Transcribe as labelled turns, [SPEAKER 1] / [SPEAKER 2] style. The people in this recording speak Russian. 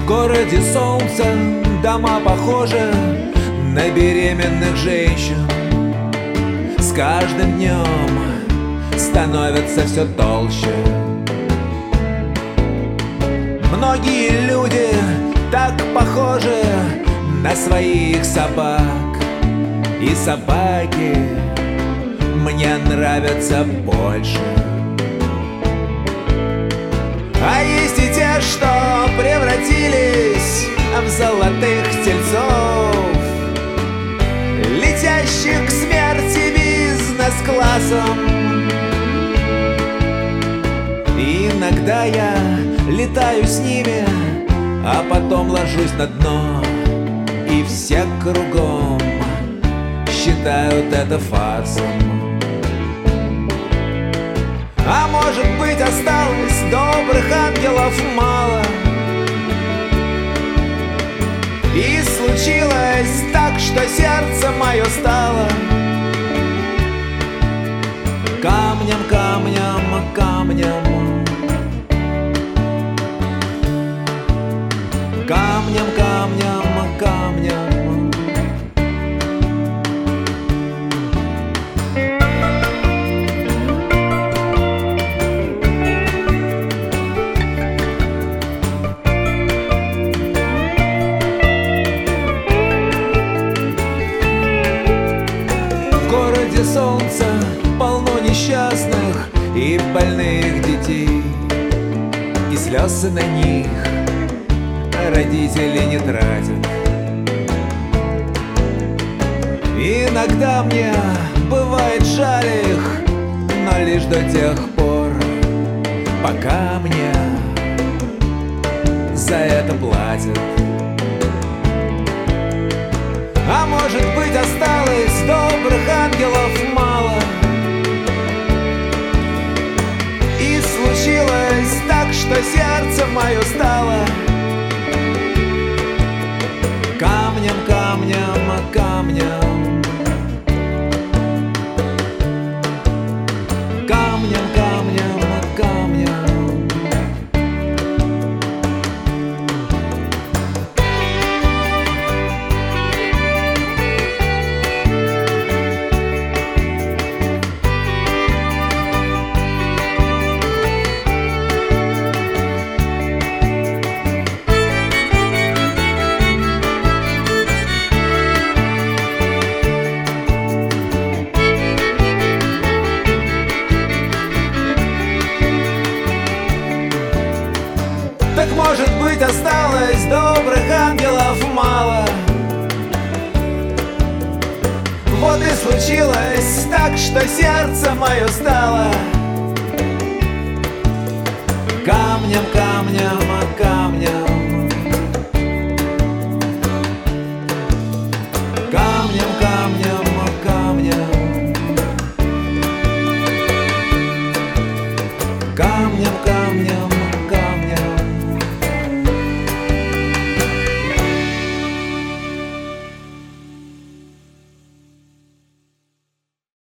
[SPEAKER 1] В городе солнца дома похожи на беременных женщин. С каждым днем становится все толще. Многие люди так похожи на своих собак. И собаки мне нравятся больше. А есть и те, что превратились в золотых тельцов, летящих к смерти бизнес-классом. Иногда я летаю с ними, а потом ложусь на дно, и все кругом считают это фарсом. А может быть, осталось добрых ангелов мало, и случилось так, что сердце мое стало камнем, камнем, камнем, камнем, камнем, камнем. Солнца полно несчастных и больных детей, и слезы на них родители не тратят. Иногда мне бывает жаль их, но лишь до тех пор, пока мне за это платят. А может быть, осталось добрых ангелов мало, и случилось так, что сердце мое стало камнем, камнем, камнем, камнем, камнем, камнем. Так может быть, осталось добрых ангелов мало. Вот и случилось так, что сердце мое стало камнем, камнем, камнем.